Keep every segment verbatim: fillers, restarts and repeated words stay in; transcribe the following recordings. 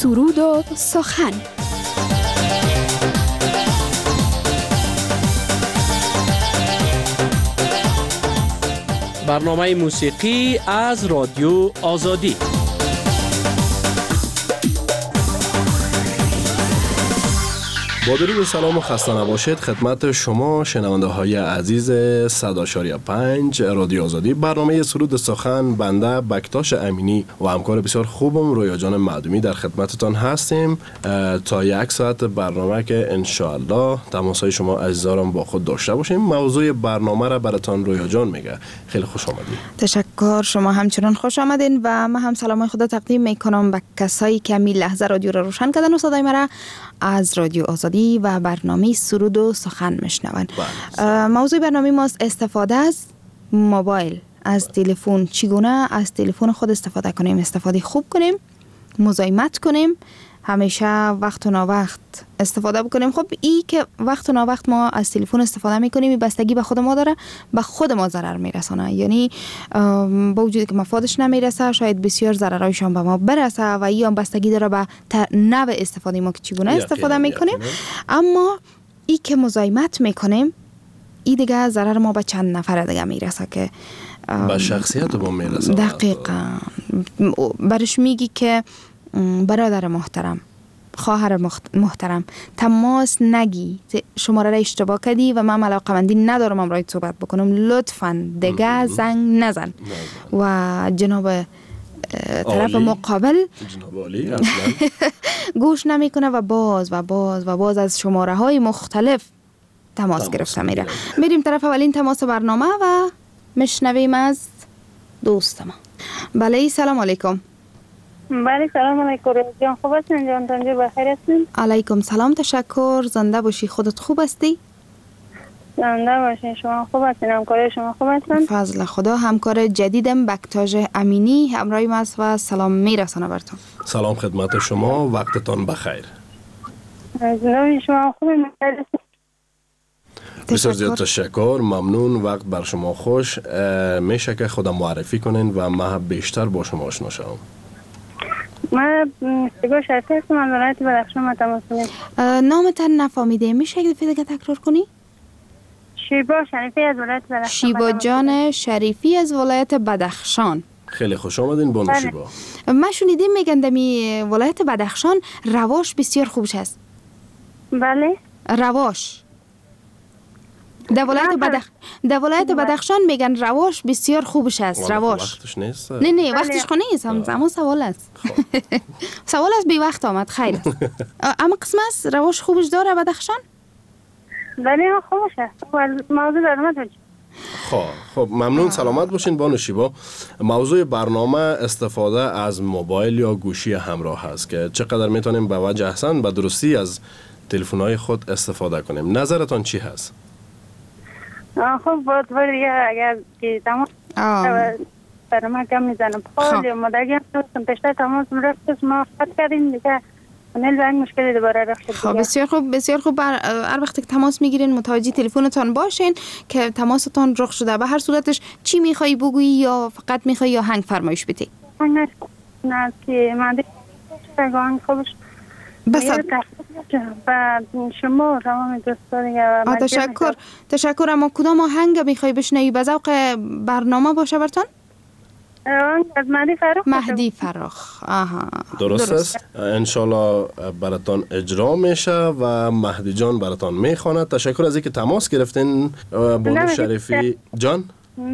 سرود و سخن. برنامه موسیقی از رادیو آزادی. با درود و سلام و خسته نباشید خدمت شما شنونده های عزیز صد و پنج رادیو آزادی. برنامه سرود سخن بنده بکتاش امینی و همکار بسیار خوبم رویا جان معدومی در خدمتتان هستیم تا یک ساعت برنامه که انشاءالله تماسهای شما عزیزارم با خود داشته باشیم. موضوع برنامه را براتان رویا جان میگه. خیلی خوش آمدید. تشکر، شما همچنان خوش آمدین و من هم سلام خدا تقدیم میکنم به کسایی که می لحظه رادیو را روشن کردن و صدای مرا از رادیو آزادی و برنامه سرود و سخن میشنون. موضوع برنامه ما استفاده از موبایل، از تلفن. چگونه از تلفن خود استفاده کنیم؟ استفاده خوب کنیم، مزاحمت کنیم، همیشه وقت و ناوقت استفاده بکنیم. خب این که وقت و ناوقت ما از تلفن استفاده میکنیم بستگی به خود ما داره، به خود ما ضرر میرسانه. یعنی با وجودی که مفادش نمیرسه شاید بسیار ضررایشان به ما برسه و این بستگی داره به نوع استفاده ما که چگونه استفاده میکنیم. اما این که مزاحمت میکنیم این دیگه ضرر ما به چند نفر دیگه میرسه که به شخصیت ما میرسه. دقیقاً برش میگی که برادر محترم، خواهر محترم، تماس نگی، شماره را اشتباه کردی و من علاقه‌مندی ندارم امروز صحبت بکنم، لطفاً دیگه زنگ نزن. و جناب طرف مقابل جناب عالی اصلا گوش نمیکنه و باز و باز و باز از شماره های مختلف تماس گرفته میره. میریم طرف اولین تماس برنامه و مشنویم از دوست ما. بله، سلام علیکم. بله سلام علیکم. جان خوب هستین؟ جان تنجور بخیر هستین؟ علیکم سلام، تشکر. زنده باشی. خودت خوب هستی؟ زنده باشین. شما خوب هستین؟ همکار شما خوب هستن؟ فضل خدا. همکار جدیدم بکتاژ امینی همراه ما است و سلام میرسانه براتون. سلام خدمت شما، وقتتان بخیر. زنده شما خوبین؟ بسیار زیاد تشکر، ممنون. وقت بر شما خوش. میشه که خودم معرفی کنین و من بیشتر با شما آشنا شوم؟ من شیبا شریفی هستم، از ولایت بدخشان. ما تماس میگیریم. نامتان نفهمیده، میشه یک دفعه دیگه تکرار کنی؟ شیبا شریفی از ولایت بدخشان. شیبا جان شریفی از ولایت بدخشان. خیلی خوش آمدین بانو شیبا. من شنیدم میگن دمی ولایت بدخشان رواش بسیار خوبش است. بله. رواش در ولایت بدخ... در ولایت بدخشان میگن رواش بسیار خوبش است. رواش وقتش نیست؟ نه نه وقتش خو نیست، اما سوال است. سوال است بی وقت آمد. خیر است. اما قسم است رواش خوبش داره بدخشان؟ بله خوبش است. موضوع برنامه خب خب ممنون. سلامت باشین بانو شیبا. موضوع برنامه استفاده از موبایل یا گوشی همراه هست که چقدر میتونیم به وجه احسن به درستی از تلفن‌های خود استفاده کنیم. نظرتان چی هست؟ خب باید دیگه اگر که تماس برنامه کم میزنم خالی مدگی هم دوستم پشتر تماس مرفتش ما خط کردیم دیگه نیل به این مشکلی دوباره رخشد. خب بسیار خوب بسیار خوب. هر وقت که تماس میگیرین متوجه تلفنتان باشین که تماستان رخ شده. به هر صورتش چی میخوایی بگویی یا فقط میخوایی یا هنگ فرمایش بدی؟ هنگ نه که من دیگه هنگ خوبش بس بعد شما تمام دوستان دیگه. تشکر تشکر. اما کدام آهنگ میخوای بشنوی به ذوق برنامه باشه برتون؟ از مهدی فرخ. مهدی فرخ. آها درست, درست است. انشالله براتان اجرا میشه و مهدی جان براتان میخواند. تشکر از اینکه تماس گرفتین بانو شریفی جان.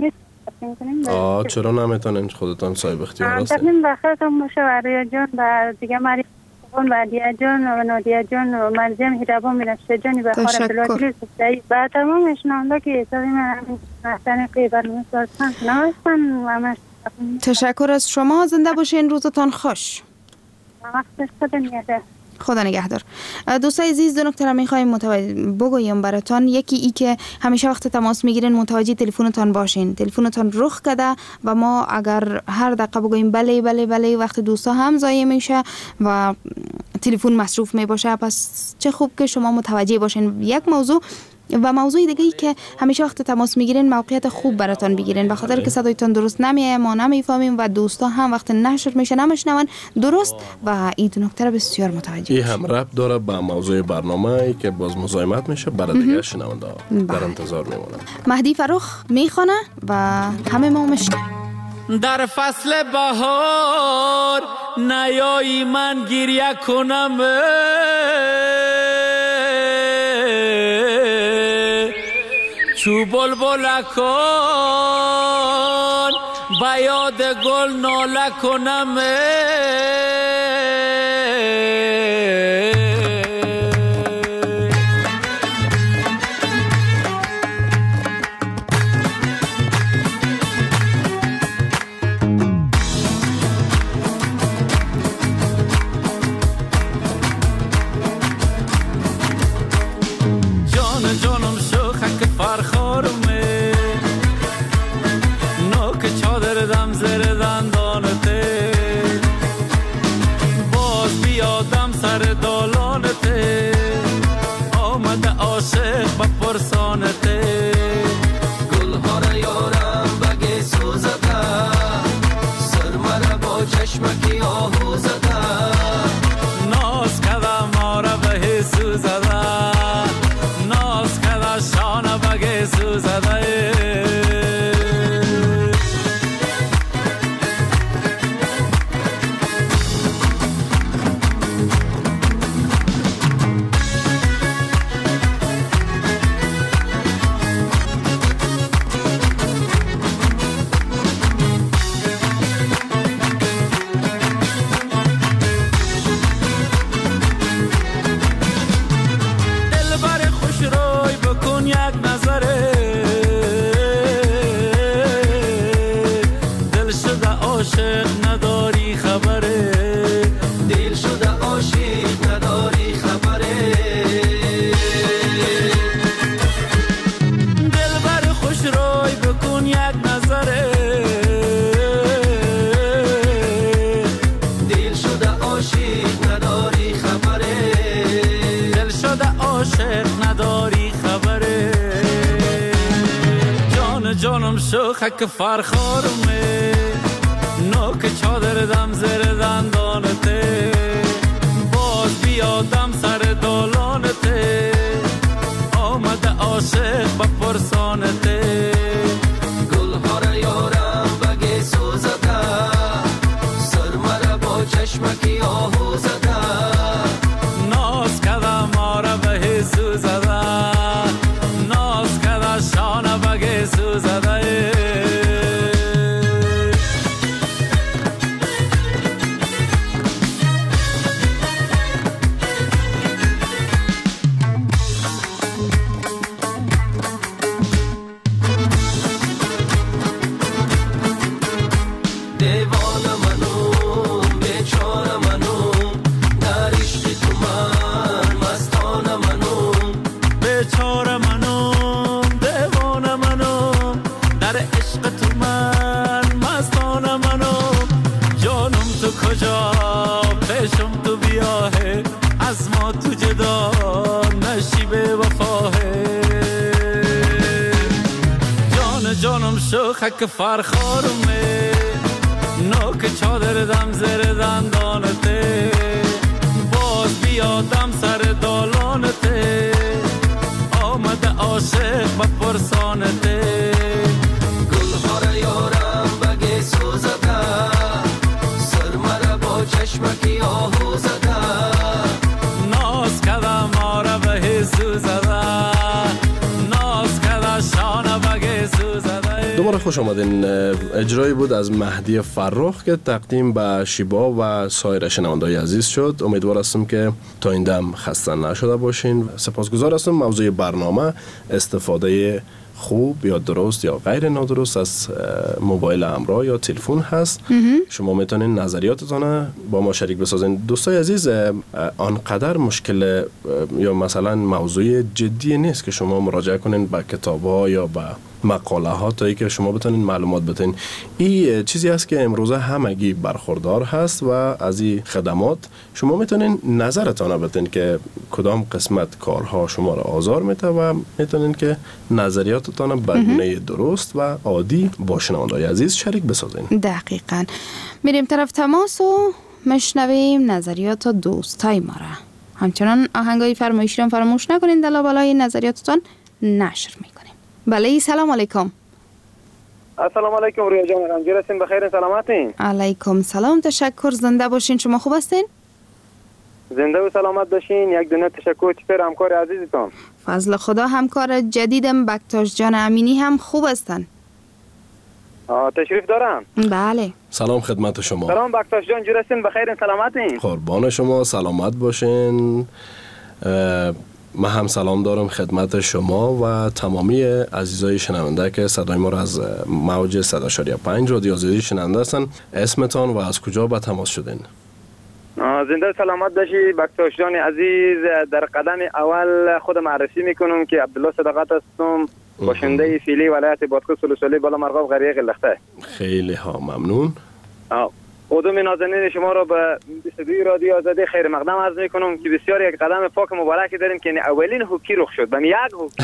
آه چرا نمیتونین خودتان صاحب اختیار هستین؟ تقدیم بخیرتون باشه و رویا جان و دیگه مری و عدیه جان و نادیه جان و مرزیم هیرابان میرفته جانی به خار بلوکلی سفتایی و تمام اشنانده که ایتالی من همین محسن قیبر مستارستان نوستن و همش. تشکر از شما. زنده باشین. روزتان خوش. وقتش خدا نگهدار. خدا نگهدار. دوستای عزیز دو نکته را میخوایم متوجه بگویم براتون. یکی ای که همیشه وقت تماس میگیرین متوجه تلفنتان باشین. تلفنتان رخ کرده و ما اگر هر دقیقه بگوییم بله بله بله وقت دوستا هم ضایع میشه و تلفن مصروف میباشه. پس چه خوب که شما متوجه باشین. یک موضوع و موضوع دیگه ای که همیشه وقت تماس میگیرین موقعیت خوب براتون بگیرین، به خاطر که صدایتون درست نمیاد، ما نمیفهمیم و دوستا هم وقت نشر میشه نمیشنون درست و این دو نکته بسیار متوجه. این هم ربط داره به موضوع برنامه که باز مزاحمت میشه برای دیگه شنونده در انتظار میمونم. مهدی فرخ میخونه و همه ما میشنویم. در فصل بهار نیایی من گریه کنم، چو بلبل کن با یاد گل ناله کنم. خک فرخارمه نوک چادر دم زیر دندانته باز بیادم سر دالانته آمده عاشق با پرسانته گلها را یارم بگی سوزده سرمه با چشمکی آهو زده ناز کده ما را به سوزده ناز کده شانه بگی سوزده خک فرخارمه نوک چادر دم زیر دندانته باز بیادم سر دالانته آمده عاشق با پرسانته گلها را یارم بگی سوزده سرمه را با چشمکی آهو زده ناز کده ما را به سوزده ناز کده شانه بگی سوزده. دوباره خوش آمدین. اجرایی بود از مهدی فرخ که تقدیم به شیبا و سایر شنونده‌های عزیز شد. امیدوار هستم که تا این دم خسته نشده باشین. سپاسگزار هستم. موضوع برنامه استفاده خوب یا درست یا غیر نادرست از موبایل همراه یا تلفن هست. شما میتونین نظریاتتون با ما شریک بسازین. دوستای عزیز، آنقدر مشکل یا مثلا موضوع جدی نیست که شما مراجعه کنین به کتاب‌ها یا به مقاله ها تا ای که شما بتونین معلومات بتین. این چیزی است که امروزه همگی برخوردار هست و از این خدمات شما میتونین نظرتان بتین که کدام قسمت کارها شما را آزار میده و میتونین که نظریاتتان به گونه درست و عادی با شنونده‌های عزیز شریک بسازین. دقیقاً. میریم طرف تماس و مشنویم نظریات دوستای ما را. همچنان آهنگای فرمایشی را فراموش نکنین، دلا بالای نظریاتتان نشر میکنیم. بله سلام علیکم. السلام علیکم رویا جان، رنجور هستین؟ بخیر سلامتین؟ علیکم سلام، تشکر. زنده باشین. شما خوب هستین؟ زنده و سلامت باشین. یک دونه تشکر. چطور همکار عزیزتون؟ فضل خدا. همکار جدیدم بکتاش جان امینی هم خوب هستن. آه تشریف دارم. بله. سلام خدمت شما. سلام بکتاش جان، جور هستین؟ بخیر سلامتین؟ قربان شما، سلامت باشین. من هم سلام دارم خدمت شما و تمامی عزیزای شنونده که صدای ما را از موج صد و شش و پنج رادیو آزادی شنونده هستن. اسمتان و از کجا به تماس شدین؟ زنده سلامت باشی بکتاش جان عزیز. در قدم اول خود معرفی میکنم که عبدالله صداقت هستم، باشنده فیلی ولایت بادغیس سلسله بالا مرغاب قریه قلخته. خیلی ها ممنون. قدوم نازنین شما را به بیست و دو رادیو آزادی خیر مقدم عرض میکنم که بسیار یک قدم پاک مبارکی داریم که اولین هوکی رخ شد. بهم یک هوکی.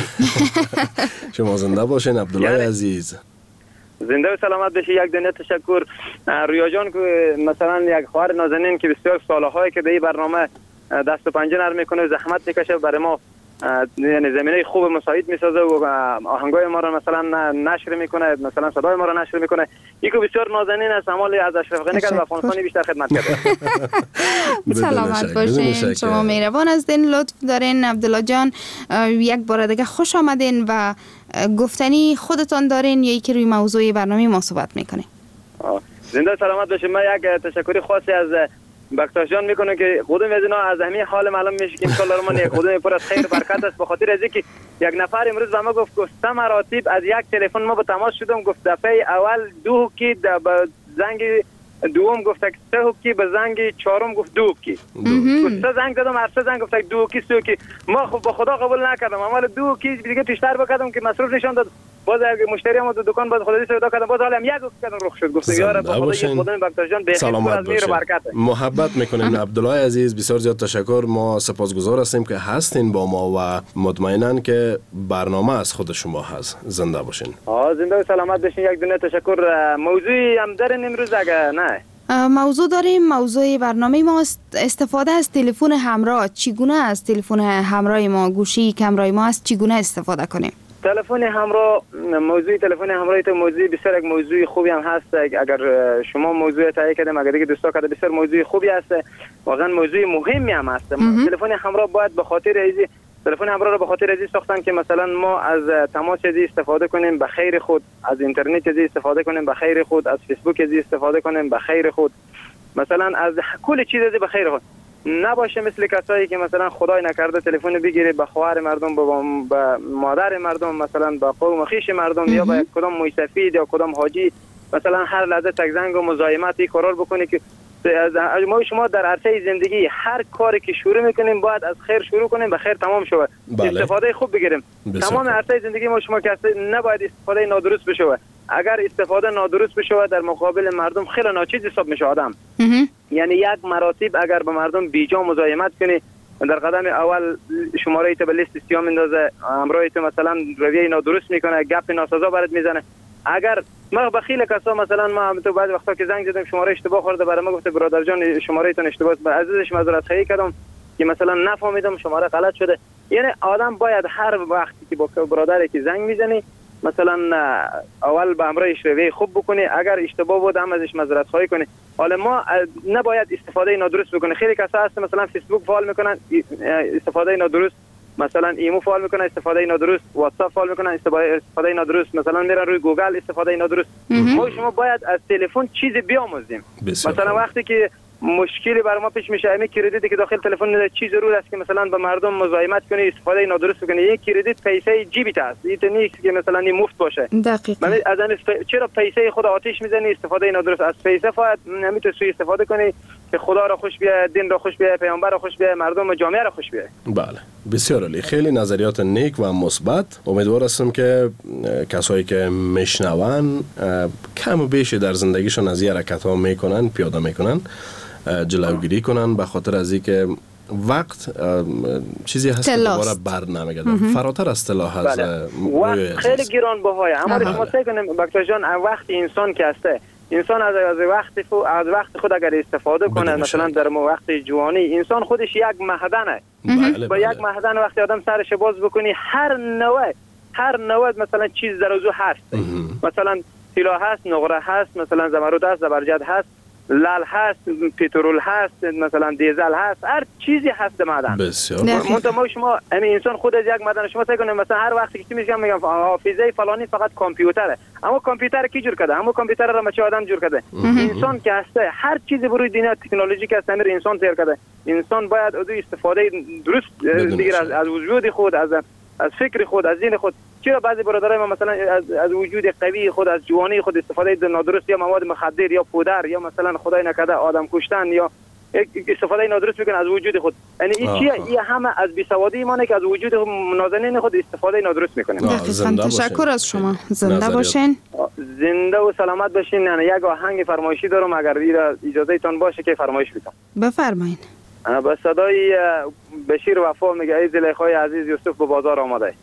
شما زنده باشین عبدالله عزیز. زنده و سلامت باشی. یک دنیا تشکر رویا جان که مثلا یک خواهر نازنین که بسیار سالهایی که به این برنامه دست و پنجه نرم میکنه، زحمت میکشه، برای ما یعنی زمینه خوب مساعد میسازه و آهنگای ما رو مثلا نشر میکنه، مثلا صدای ما رو نشر میکنه. یکو بسیار نازنین است، عمال از اشرف غنی کرد و افغانستانی بیشتر خدمت کرده. سلامت باشین. شما مهربان هستین، لطف دارین عبدالله جان. یک بار دیگه خوش آمدین و گفتنی خودتان دارین یا که روی موضوع برنامه ما صحبت میکنین. زنده سلامت باشین. من یک تشکری خاصی از بکتاش جان میکنه که قدوم از اینا از همین حال معلوم میشه که ان من یک قدوم پر از خیر برکت است، به خاطر از اینکه یک نفر امروز به ما گفت گفت مراتب از یک تلفن ما به تماس شدم، گفت دفعه اول دو کی به زنگ دوم گفت که سه کی، به زنگ چهارم گفت دو کی. گفت سه زنگ زدم، هر سه زنگ گفت دو کی سه کی. ما خب به خدا قبول نکردم، اما دو کی دیگه بیشتر بکردم که مصرف نشون داد. باز اگه مشتری ما تو دکان باز خودی سودا کردم، باز حالا هم یک گفت کردم رخ شد. گفت یارا به خدا یک قدم بکتاش جان به خیر از میر برکت. محبت میکنیم عبدالله عزیز. بسیار زیاد تشکر. ما سپاسگزار هستیم که هستین با ما و مطمئنن که برنامه از خود شما هست. زنده باشین. آ زنده و سلامت باشین. یک دونه تشکر. موضوعی هم دارین امروز اگه نه؟ موضوع داریم. موضوع برنامه ما استفاده از تلفن همراه. چگونه از تلفن همراه ما، گوشی کمرای ما است، چگونه استفاده کنیم؟ تلفن همراه، موضوع تلفن همراه تو موضوع بسیار یک موضوع خوبی هم هست. اگر شما موضوع تایید کردیم، اگر دیگه دوستا کرده، بسیار موضوع خوبی است، واقعا موضوع مهمی هم هست. تلفن همراه باید به خاطر ایزی تلفن همراه رو به خاطر ازی ساختن که مثلا ما از تماس ازی استفاده کنیم به خیر خود، از اینترنت ازی استفاده کنیم به خیر خود، از فیسبوک ازی استفاده کنیم به خیر خود، مثلا از کل چیز ازی به خیر خود. نباشه مثل کسایی که مثلا خدای نکرده تلفن بگیره به خواهر مردم، به مادر مردم، مثلا به قوم خویش مردم یا به کدام موسفید یا کدام حاجی مثلا هر لحظه تک زنگ و مزاحمتی قرار بکنه که ما شما در عرصه زندگی هر کاری که شروع میکنیم باید از خیر شروع کنیم به خیر تمام شود. بله. استفاده خوب بگیریم. تمام عرصه زندگی ما شما که نباید استفاده نادرست بشه. اگر استفاده نادرست بشه در مقابل مردم خیلی ناچیز حساب میشه آدم. یعنی یک مراتب اگر به مردم بیجا مزاحمت کنی، در قدم اول شماره تو به لیست سیاه میندازه، همراه تو مثلا رویه نادرست میکنه، گپ ناسزا برات میزنه. اگر ما بخیل کسا مثلا ما تو بعد وقتا که زنگ زدم شماره اشتباه خورده، برای ما گفته برادر جان شماره تون اشتباه است، عزیزش معذرت خواهی کردم که مثلا نفهمیدم شماره غلط شده. یعنی آدم باید هر وقتی که با برادری که زنگ میزنی مثلا اول به همراهش رویه خوب بکنی، اگر اشتباه بود هم ازش معذرت خواهی کنی. حالا ما نباید استفاده نادرست بکنه. خیلی کسا هست مثلا فیسبوک فعال میکنن استفاده نادرست، مثلا ایمو فعال میکنه استفاده نادرست، واتساپ فعال میکنه استفاده نادرست، مثلا میرن روی گوگل استفاده نادرست. ما شما باید از تلفن چیزی بیاموزیم. مثلا وقتی که مشکلی برای ما پیش میشه، همین کردیتی که داخل تلفن چیز ضرور است که مثلا به مردم مزاحمت کنی، استفاده نادرست کنی. یک کردیت پیسه جیبیت است، این نیست که مثلا این مفت باشه. دقیقاً. من از چرا پیسه خود آتش میزنی؟ استفاده نادرست از پیسه فقط نمیتونی سوء استفاده کنی که خدا را خوش بیه، دین را خوش بیه، پیامبر را خوش بیه، مردم و جامعه را خوش بیه. بله، بسیار عالی. خیلی نظریات نیک و مثبت. امیدوار هستم که کسایی که میشنون کم و بیش در زندگیشون از این حرکت ها میکنن، پیاده میکنن، جلوگیری کنن، به خاطر از اینکه وقت چیزی هست که دوباره بر نمیگرده. فراتر از طلا هست. وقت خیلی گرانبهایه. اما شما سعی کنیم بکتر جان، وقت انسان که هسته، انسان از از وقت خود از وقت خود اگر استفاده کنه، مثلا در وقت جوانی انسان خودش یک معدنه. با یک معدن وقتی آدم سرش باز بکنی، هر نوع هر نوع مثلا چیز در اوضاع هست. مثلا طلا هست، نقره هست، مثلا زمرد هست، زبرجد هست، لال هست، پترول هست، مثلا دیزل هست، هر چیزی هست معدن. بسیار. منتها شما همین انسان خود از یک معدن. شما فکر کنید مثلا هر وقتی که میگم میگم حافظه فلانی فقط کامپیوتره، اما کامپیوتر کی جور کرده؟ اما کامپیوتر را چه آدم جور کرده؟ انسان که هست. هر چیزی بروی دنیا تکنولوژی که هست امر انسان تیار کرده. انسان باید از استفاده درست دیگر از, از وجود خود، از از فکر خود، از دین خود. چرا بعضی برادرای ما مثلا از, از وجود قوی خود، از جوانی خود استفاده نادرست یا مواد مخدر یا پودر یا مثلا خدای نکرده آدم کشتن یا استفاده نادرست میکنه از وجود خود. یعنی این چیه؟ این همه از بیسوادی مانه که از وجود نازنین خود استفاده نادرست میکنه. تشکر از شما. زنده باشین. زنده و سلامت باشین. نه یک آهنگ فرمایشی دارم، اگر اجازه تان باشه که فرمایش بدم. بفرمایید. با صدای بشیر وفا میگه ای زلیخای عزیز یوسف به بازار آمده.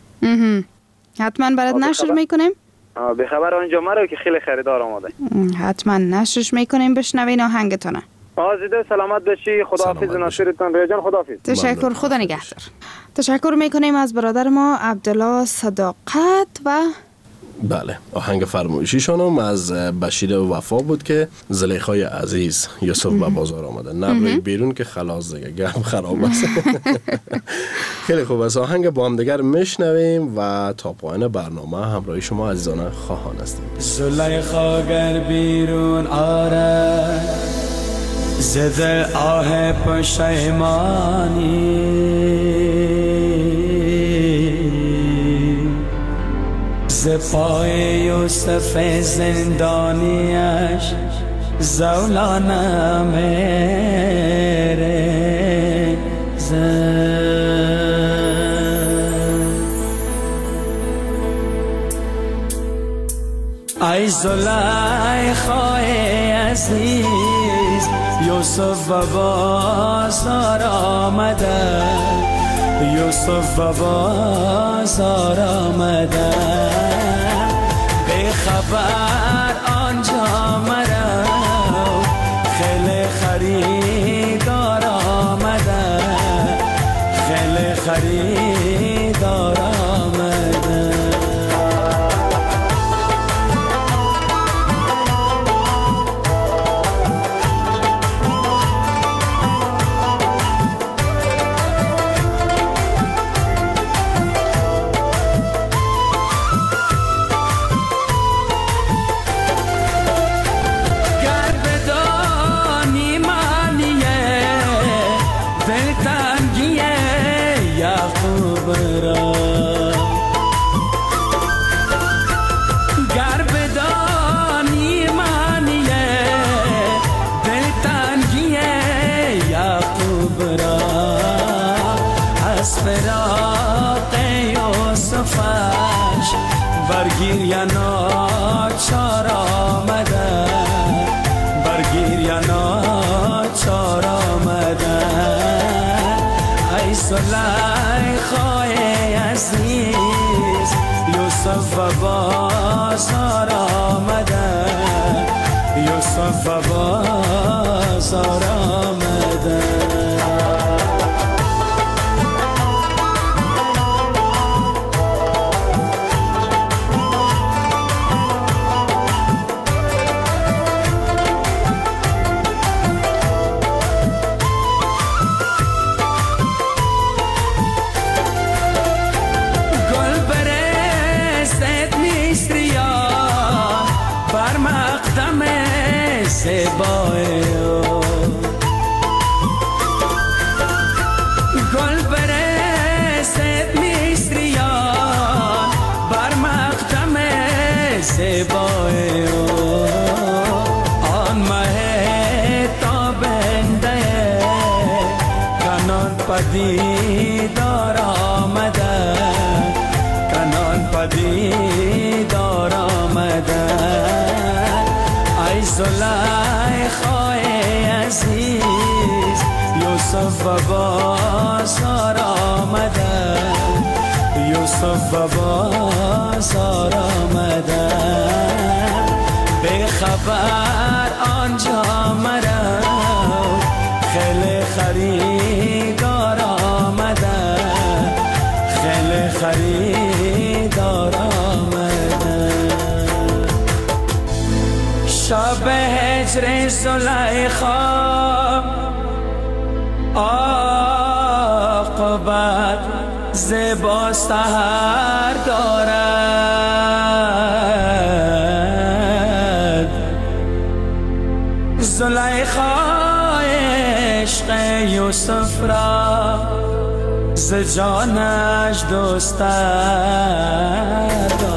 حتما برات نشر میکنیم. به خبر آنجا مرا که خیلی خریدار آمده. حتما نشرش میکنیم. بشنوین آهنگتونه. آزیده سلامت باشی. خداحافظ. ناصرتان ریاجان خداحافظ. تشکر. خدا نگهدار. تشکر میکنیم از برادر ما عبدالله صداقت. و بله، آهنگ فرمایشیشانم از بشیر وفا بود که زلیخای عزیز یوسف به بازار آمده. نبروی بیرون که خلاص دیگه گرم خراب است. خیلی خوب است. آهنگ با هم دیگر میشنویم و تا پایان برنامه همراه شما عزیزان خواهان هستیم. زلیخا گر بیرون آره زده آه پشیمانی، ز پای یوسف زندانیش زولانه میره ای زلیخای عزیز یوسف و بازار آمده، یوسف و بازار آمده، به خبر آنجا مرا خیلی خریدار آمده، خیلی خریدار آمده. برگیر یا ناچار آمده، برگیر یا ناچار آمده، ای زلیخای عزیز یوسف و بازار آمده، یوسف و بازار آمده. گل برسد میستریان بر مقدم زیبای آن مه تابنده کنان پدیدار آمده کنان پدیدار آمده ای زلیخای عزیز یوسف و بازار آمده یوسف و بازار آمده به خبر آنجا مرا خیلی خریدار آمده خیلی خریدار آمده شب هجر زلیخا عاقبت زیبا سحر دارد زلیخا عشق یوسف را ز جانش دوست دارد.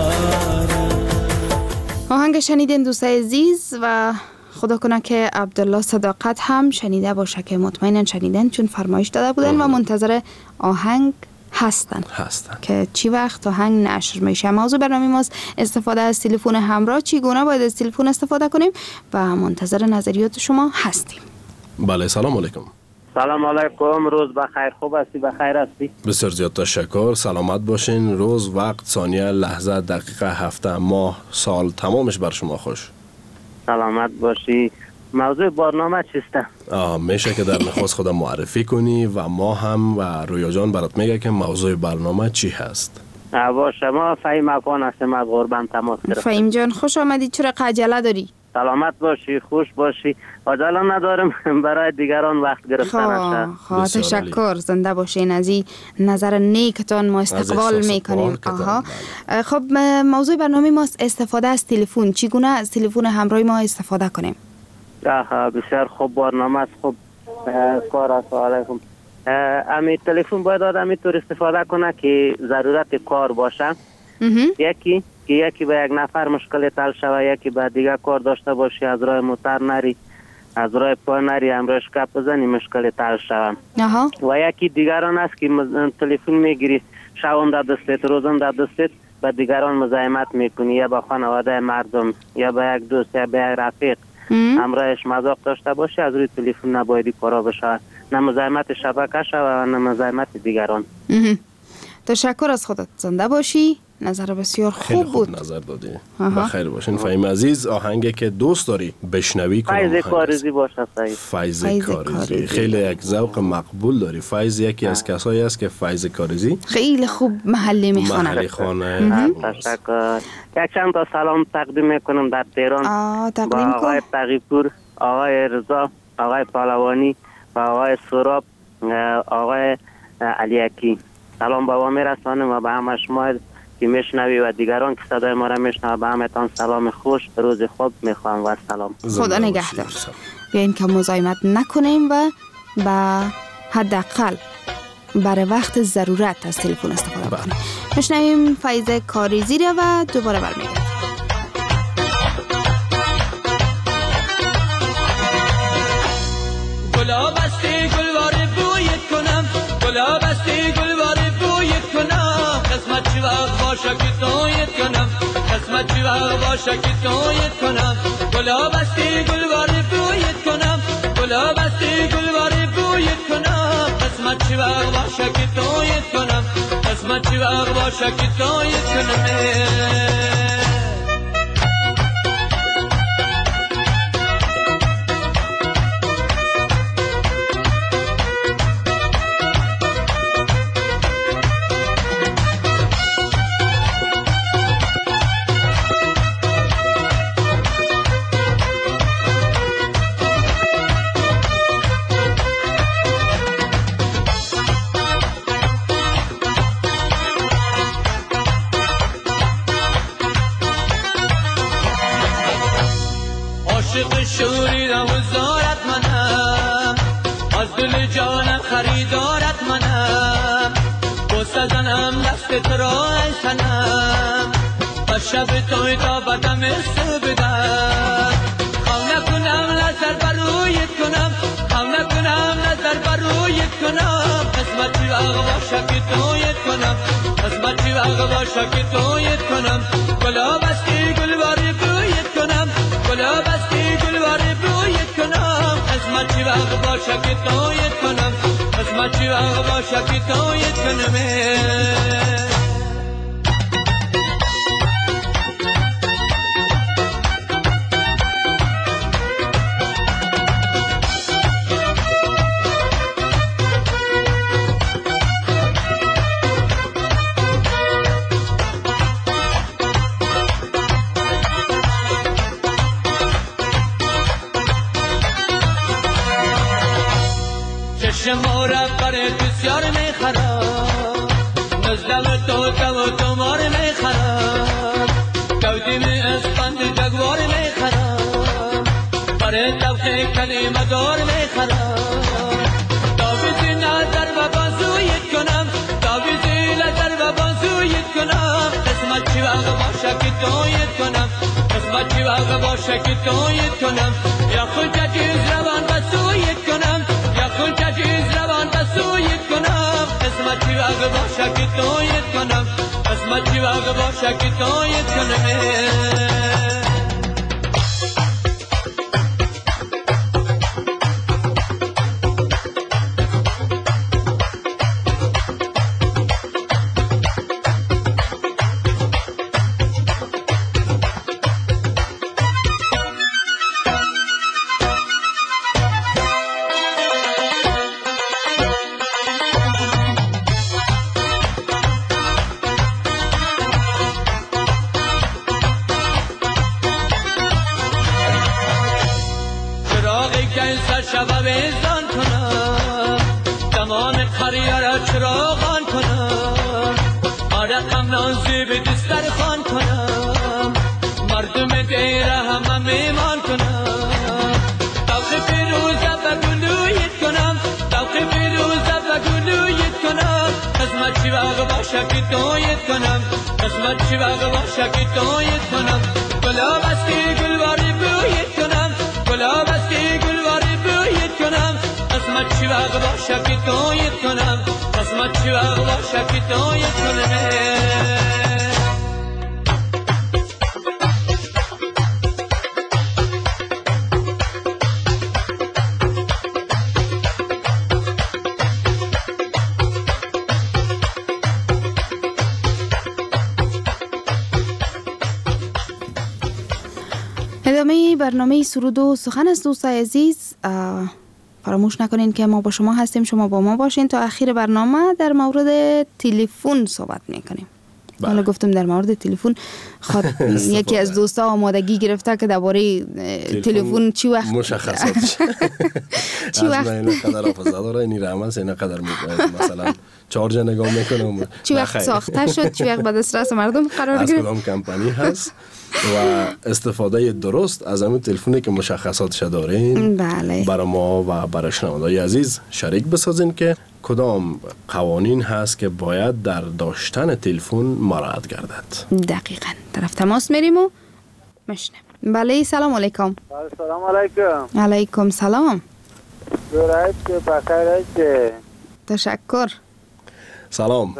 آهنگ شنیدین دوستای عزیز و خدا کنه که عبدالله صداقت هم شنیده باشه که مطمئنن شنیدن چون فرمایش داده بودن و منتظر آهنگ هستن هستن که چی وقت آهنگ نشر میشه. موضوع برنامه ماست استفاده از تلفن همراه، چگونه باید از تلفن استفاده کنیم و منتظر نظریات شما هستیم. بله سلام علیکم. سلام علیکم، روز بخیر، خوب هستی؟ بخیر هستی؟ بسیار زیاد تشکر، سلامت باشین. روز، وقت، ثانیه، لحظه، دقیقه، هفته، ماه، سال تمامش بر شما خوش. سلامت باشی. موضوع برنامه چیسته؟ آه میشه که در نخست خودم معرفی کنی و ما هم و رویا جان برات میگه که موضوع برنامه چی هست. با شما فهیم افغان هستم از غربم تماس گرفتم. فهیم جان خوش آمدی، چرا عجله داری؟ سلامت باشی، خوش باشی. عجله ندارم برای دیگران وقت گرفتن است. خواه تشکر، زنده باشین. از این نظر نیکتان ما استقبال میکنیم. آها. خب موضوع برنامه ما استفاده از تلفن، چگونه از تلفن همراه ما استفاده کنیم؟ آها بسیار خوب برنامه است. خوب کار است. علیکم. امی تلفن باید آدم طور استفاده کنه که ضرورت کار باشه. یکی که یکی به یک نفر مشکل حل شوه، یکی به دیگه کار داشته باشی، از راه موتر نری، از راه پا نری، امروز کپ بزنی مشکل حل شوه. و یکی دیگران است که تلفن میگیری شبم در دستت، روزم در دستت، به دیگران مزاحمت میکنی، یا به خانواده مردم یا به یک دوست یا به یک رفیق همراهش مذاق داشته باشی، از روی تلفن نبایدی کارا بشه، نه مزاحمت شبکه شوه و نه مزاحمت دیگران. تشکر از خودت، زنده باشی. نظر بسیار خوب بود. خوب نظر دادی. بخیر باشین. فهیم عزیز، آهنگی که دوست داری بشنوی کنم فیض کارزی باشه. فیض کارزی خیلی یک ذوق مقبول داری. فیض یکی از کسایی است که فیض کارزی خیلی خوب محلی میخوانه. محلی خانه. تشکر. یک چند تا سلام تقدیم میکنم در تهران با آقای تقیپور، آقای رضا، آقای پهلوانی و آقای سراب، آقای علیکی. سلام با ما میرسانم و به همه شما که میشنوی و دیگران که صدای ما را میشنوه به همتان سلام خوش، روز خوب میخوام و سلام. خدا نگهدار. بیاین که مزاحمت نکنیم و با حداقل برای وقت ضرورت از تلفن استفاده کنیم. میشنویم فیض کارزی را و دوباره برمیگردیم. گلاب استی گلوار بویت کنم، گلاب استی گلوار بویت کنم، قسمت چی وقت باشه که تویت کنم، قسمت چی وقت باشه که تویت کنم. گلاب استی گلوار بویت کنم، گلاب استی گلوار بویت کنم، قسمت چی وقت باشه که تویت کنم، قسمت چی وقت باشه که تویت کنم. عاشق شوریدم و زارت منم، از دل جانم خریدارت منم، بوسه زنم دست تو را ای سنم، و شب توی تا بدم سو بدم، خواه نکنم نظر برویت کنم، خواه نکنم نظر برویت کنم، قسمت چی وقت باشه که تویت کنم قسمت چی وقت باشه که تویت کنم گلا بستی گل باری بویت کنم گلا بستی گل باری بویت کنم قسمت چی وقت باشه که تویت کنم قسمت چی وقت باشه که تویت کنم شماره برای بسیار میخرم نزدم تو تو تو مار میخرم کودیم اسپند جگوار میخرم برای طبقه کلمه دار میخرم تابیزی نظر و بازویت کنم تابیزی نظر و بازویت کنم قسمت چی وقت باشه که تویت کنم قسمت چی وقت باشه که تویت کنم یا خود جگیز روان بسویت کنم خون چیز روان بسویت کنم قسمت چی وقت باشه که تویت کنم قسمت چی وقت باشه که تویت کنم شباب ایزان کنم زمان قریار چراغان کنم آرقم نازی به دستر خان کنم مردم دیره همه میمان کنم توقی پیروزه و گلویت کنم توقی پیروزه و گلویت کنم قسمت چی وقت باشه که تویت کنم قسمت چی وقت باشه که تویت کنم گلاب اسکی گلواری بویت کنم گلاب اسکی گلواری بویت کنم قسمت چی وقت باشه که تویت کنم قسمت چی وقت باشه که تویت کنم ادامه برنامه سرود و سخن است دوستای عزیز. فراموش نکنین که ما با شما هستیم، شما با ما باشین. تا اخیر برنامه در مورد تلفن صحبت میکنیم. حالا گفتم در مورد تلفن خود یکی از دوستا آمادگی گرفته که درباره تلفن چی وقت مشخصات چی وقت این قدر حافظه داره این رحمت این قدر مثلا چارج نگاه میکنم چی وقت ساخته شد، چی وقت به دسترس مردم قرار گرفت، از کدام کمپانی هست و استفاده درست از همین تلفنی که مشخصاتش دارین بله. برای ما و برای شنوندگان عزیز شریک بسازین که کدام قوانین هست که باید در داشتن تلفن مراعات گردد. دقیقاً. طرف تماس میریم و مشنم. بله سلام علیکم. سلام علیکم. علیکم سلام. درایت که بخیر است. تشکر. سلام.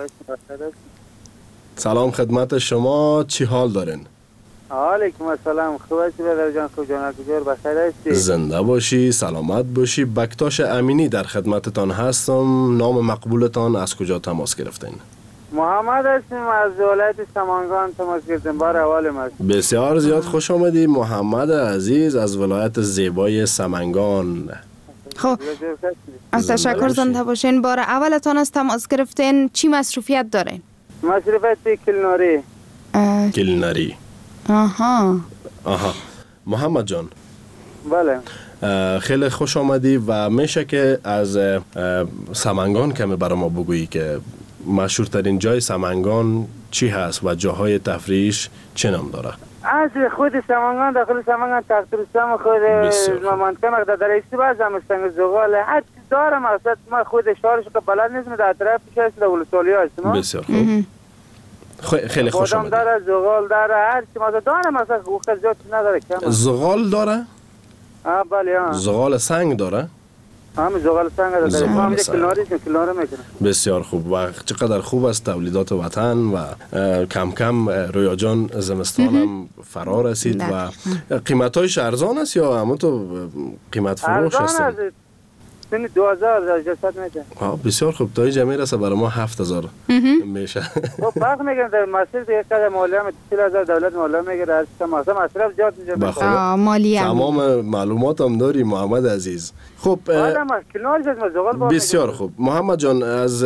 سلام خدمت شما، چی حال دارین؟ علیکم السلام. خوب هستی برادر جان؟ خوب جان کجور بخیر هستی؟ زنده باشی، سلامت باشی. بکتاش امینی در خدمتتان هستم. نام مقبولتان، از کجا تماس گرفتین؟ محمد هستیم از ولایت سمنگان تماس گرفتیم. بار اول ما. بسیار زیاد خوش آمدی محمد عزیز از ولایت زیبای سمنگان. خب از تشکر زنده باشین. بار اولتان از تماس گرفتین. چی مصروفیت دارین؟ مصروفیت کلناری. کلناری. آها آها محمد جان. بله. خیلی خوش آمدی و میشه که از سمنگان کمی برای ما بگویی که مشهورترین جای سمنگان چی هست و جاهای تفریحش چه نام داره؟ از خود سمنگان داخل سمنگان تخترستان خود منطقه مقدار در استیباز هم استنگ زغال هر چیز دارم. اصلا ما خود شهرش که بلد نیستم در طرفش هست در ولسوالی هستم. بسیار خوب. خیلی خوش آمدید. بادام داره، زغال داره، هر چی ما داره. مثلا وقت زیاد نداره کم. زغال داره؟ آه بله. زغال سنگ داره؟ همین زغال سنگ داره. زغال ما میگه سنگ. کلاری کلاری میکنه. بسیار خوب و چقدر خوب است تولیدات وطن و اه، کم کم اه، رویا جان زمستان هم فرا رسید و قیمت هایش ارزان است یا همون تو قیمت فروش است؟ ارزان است. سن دو هزار جسد میده. آه بسیار خوب تا اینجا میرسه برای ما هفت هزار میشه. خب فرق میکنه در مسیر دیگه که مالیه هم چهل هزار دولت مالیه میگیره از مثلا مصرف زیاد میشه. آه مالیه تمام معلومات هم داری محمد عزیز. خب حالا ما کلاری از زغال بار بسیار خوب محمد جان از اه،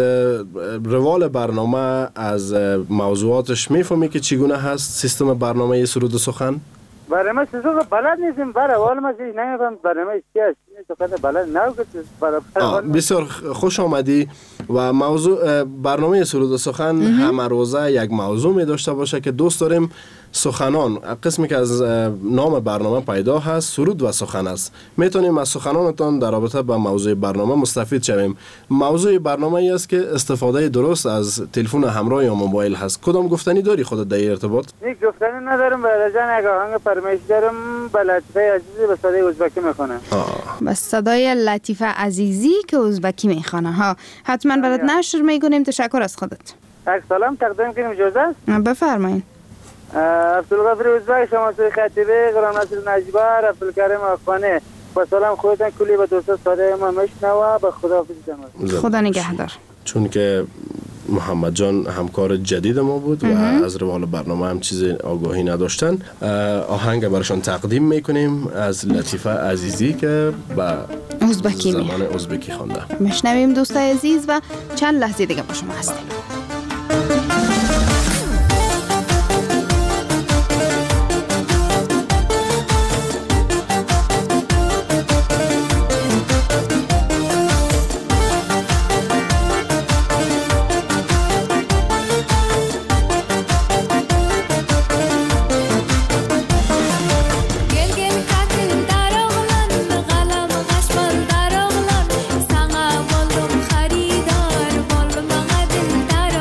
روال برنامه از اه، موضوعاتش میفهمی که چگونه هست سیستم برنامه سرود و سخن؟ برای ما سوزو بلد نیستیم برای اول ما چیز نمیفهم برنامه چی است تو خود بلد نگفت برای بسیار خوش آمدی و موضوع برنامه سرود و سخن همه روزه یک موضوع می داشته باشه که دوست داریم سخنان قسمی که از نام برنامه پیدا هست سرود و سخن است میتونیم از سخنانتان در رابطه با موضوع برنامه مستفید شویم. موضوع برنامه ای است که استفاده درست از تلفن همراه یا موبایل هست. کدام گفتنی داری خودت در ارتباط؟ یک گفتنی ندارم برای جان یک آهنگ فرمایش دارم به لطیفه عزیزی به صدای ازبکی میخونه. به صدای لطیفه عزیزی که ازبکی میخونه ها حتما برات نشر میکنیم. تشکر از خودت. یک سلام تقدیم کنیم اجازه است؟ بفرمایید. عبدالغفور ازبک شما سوی خطیبه غلام نصر نجبر عبدالکریم افغانی با سلام خودتان کلی به دوستا صدای ما میشنوه به خداحافظ جناب. خدا نگهدار. چون که محمد جان همکار جدید ما بود و از روال برنامه هم چیز آگاهی نداشتن آهنگ براشون تقدیم میکنیم از لطیفه عزیزی که به ازبکی زبان ازبکی خوانده. میشنویم دوستای عزیز و چند لحظه دیگه با شما هستیم. خریدار بال مغدل در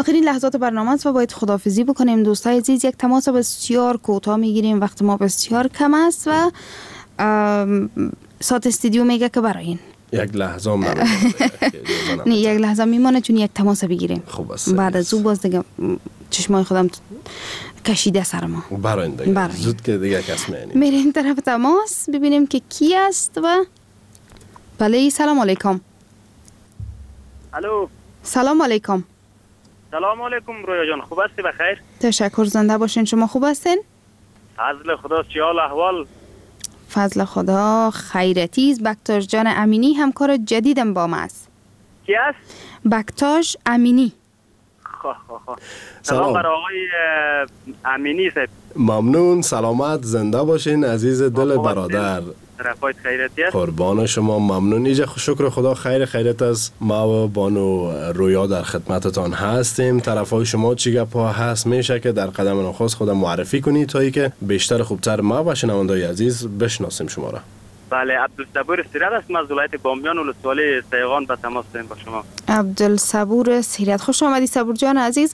آخرین لحظات برنامه است و باید خداحافظی بکنیم. دوستای عزیز، یک تماس بسیار کوتاه میگیریم، وقت ما بسیار کم است و ساعت استودیو میگه که برای این یک لحظه هم نمیمونه. نه یک لحظه میمانه چون یک تماس بگیریم. خوب است. بعد از او باز دیگه چشمای خودم کشیده سر ما. برای این دیگه زود که دیگه کس می‌بینیم. میریم طرف تماس ببینیم که کی است و بله. سلام علیکم. الو. سلام علیکم. سلام علیکم رویا جان، خوب هستی؟ بخیر؟ تشکر، زنده باشین. شما خوب هستین؟ فضل خدا، چی حال احوال؟ فضل خدا خیرتیز. بکتاش جان امینی همکار جدیدم با ما است. کی است؟ بکتاش امینی. خواه خواه خواه. سلام برای آقای امینی صاحب. ممنون، سلامت، زنده باشین عزیز دل برادر. رفایت خیرتی است. قربان شما، ممنون. اینجا شکر خدا خیر خیرت از ما و بانو رویا در خدمتتان هستیم. طرفای شما چی گپا هست میشه که در قدم نخست خودم معرفی کنید تا ای که بیشتر خوبتر ما و شنوندای عزیز بشناسیم شما را. بله، عبدالصبور سیرت است، از ولایت بامیان ولسوالی سیغان به تماس داریم با شما. عبدالصبور سیرت، خوش آمدی صبور جان عزیز.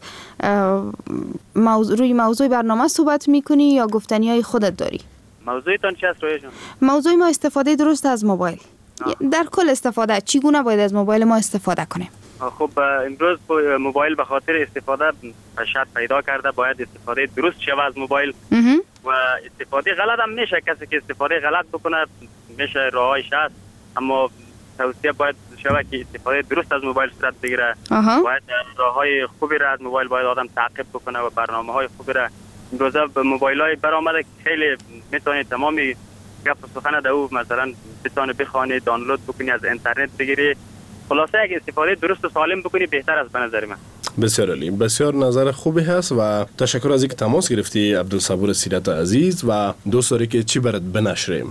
موضوع روی موضوع برنامه صحبت میکنی یا گفتنی های خودت داری؟ موضوعتان چی است رویا جان؟ موضوع ما استفاده درست از موبایل. آه. در کل استفاده چگونه باید از موبایل ما استفاده کنیم؟ خب امروز موبایل به خاطر استفاده شاید پیدا کرده، باید استفاده درست شود از موبایل و استفاده غلط هم میشه. کسی که استفاده غلط بکنه میشه راهش هست، اما توصیه باید شود که استفاده درست از موبایل صورت بگیره. باید راههای خوبی را از موبایل باید آدم تعقیب بکنه و برنامه‌های خوبی را. امروزه به موبایل‌های برآمده خیلی میتونی تمامی گپ و سخن در او مثلا بتونه بخوانی، دانلود بکنی، از اینترنت بگیری. خلاصه اگه استفاده درست و سالم بکنی بهتر است به نظر من. بسیار عالی، بسیار نظر خوبی هست و تشکر از اینکه تماس گرفتی عبدالصبور سیرت عزیز. و دوست داری که چی برات بنشریم؟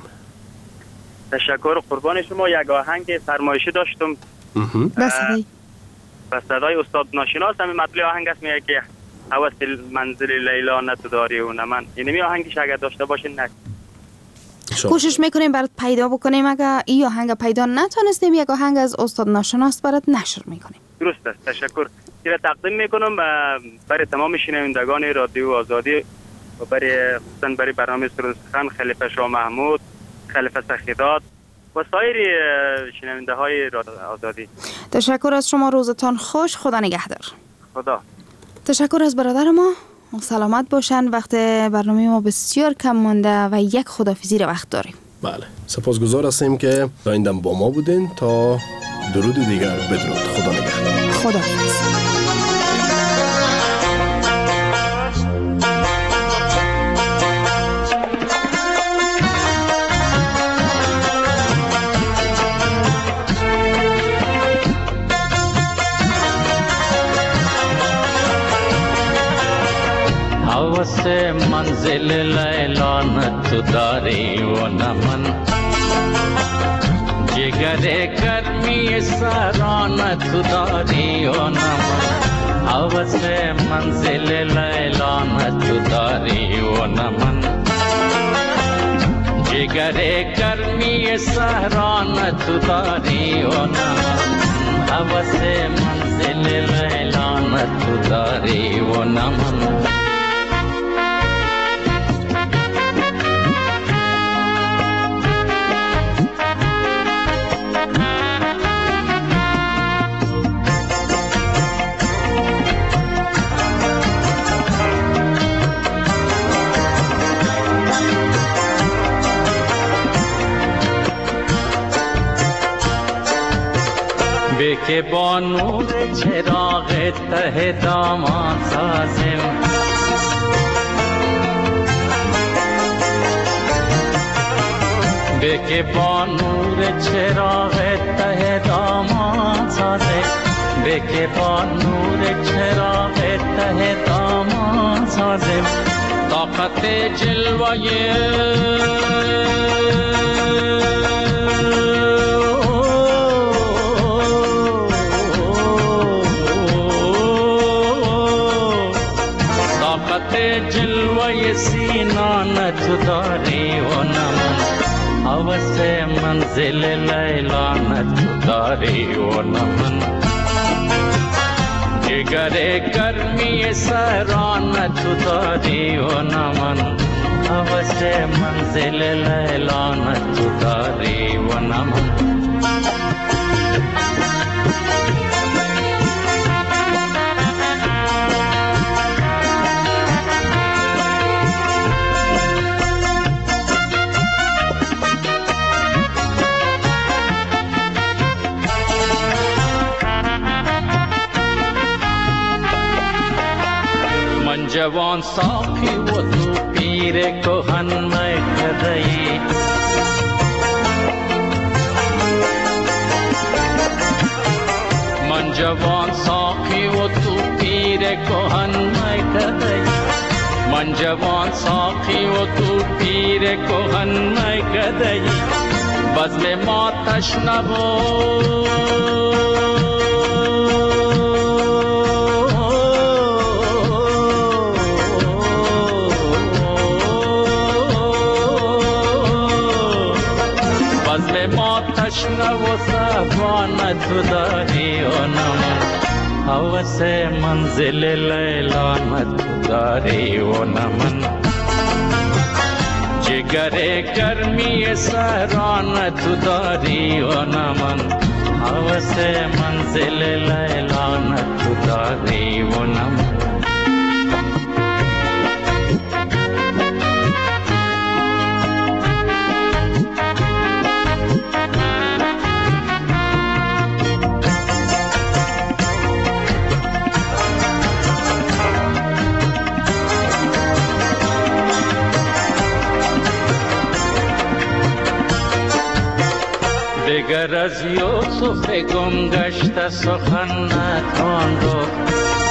تشکر قربان شما. یک آهنگ فرمایشی داشتم بس بس صدای استاد ناشناس. همین مطلب آهنگ است، میگه که هوس منزل لیلا نه تو داری و نه من. اینمی آهنگش اگر داشته باشین نه کوشش میکنیم برات پیدا بکنیم. اگر این آهنگ پیدا نتونستیم یک آهنگ از استاد ناشناس برات نشر میکنیم. درست است، تشکر. این تقدیم میکنم برای تمام شنوندگان رادیو آزادی و برای خصوصا برای برنامه سرود سخن خلیفه شاه محمود، خلیفه سخیدات و سایر شنونده های رادیو آزادی. تشکر از شما، روزتان خوش، خدا نگهدار. خدا. تشکر از برادر ما، سلامت باشن. وقت برنامه ما بسیار کم مانده و یک خداحافظی رو وقت داریم. بله، سپاسگزار هستیم که تا این دم با ما بودین. تا درود دیگر بدرود. خدا نگهدار. خداحافظ. هوس منزل لیلا نتو داری و نمن جگر گرمی سران تو داری و نمن هوس منزل لیلا نتو داری و نمن جگر گرمی سران تو داری و نمن هوس منزل لیلا نتو داری و نمن که با نور چراغ ته دامان سازم به که با نور چراغ ته دامان سازم به که با نور چراغ ته دامان سازم طاقت جلوه جلوه سینا نتداری و نمن هوس منزل لیلا نتداری و نمن جگر گرمی سران تو داری و نمن هوس منزل لیلان تو داری و نمن جوان ساقی و تو پیر کهن میکده‌ای من جوان ساقی و تو پیر کهن میکده‌ای من جوان ساقی و تو پیر کهن میکده‌ای بزم ما تشنه تشنه و صفان تو داری و نمن هوس منزل لیلان تو داری و نمن جگر گرمی سران تو داری و نمن هوس منزل لیلان تو داری و نمن دگر از یوسف گم گشته سخن نتوان گفت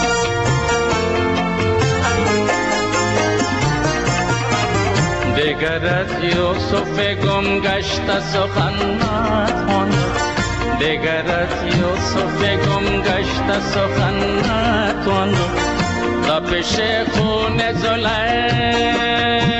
دگر از یوسف گم گشته سخن نتوان دگر از یوسف گم گشته سخن نتوان تا پیش خون زلیخا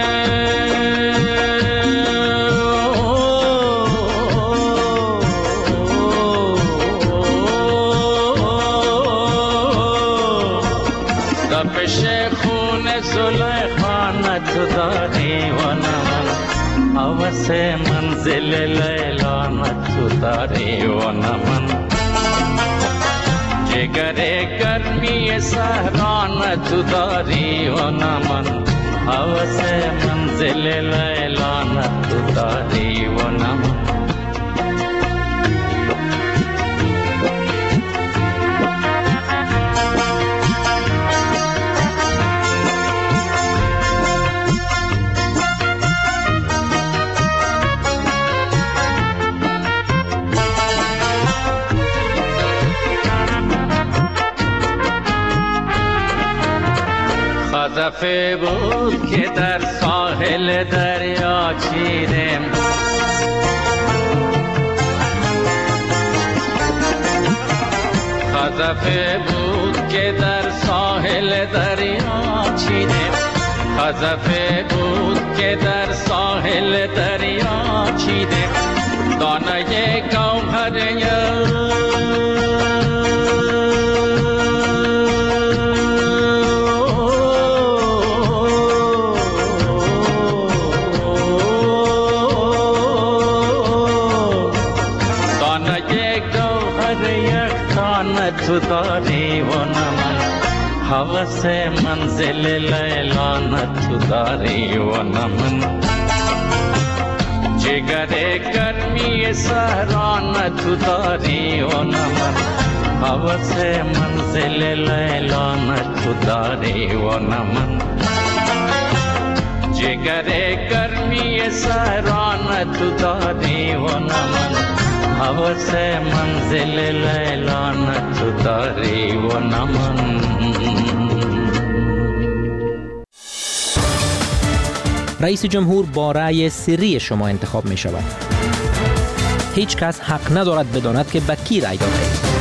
تو داری و نمن هوس منزل لیلان تو داری و نمن جگر گرمی سهران تو داری و نمن هوس منزل لیلان تو داری و نمن دفعه بود که در ساحل دریا چیدم خزفه بود که در ساحل دریا چیدم خزفه بود که در ساحل دریا چیدم دانه گوهر تو داری و نمن هوس منزل لیلان تو داری و نمن جگر گرمی سهران تو داری و نمن هوس منزل لیلان تو داری و نمن جگر گرمی سهران تو داری و نمن هوس منزل لیلان تو داری و نمن رئیس جمهور با رأی سری شما انتخاب می شود. هیچ کس حق ندارد بداند که به کی رأی داده.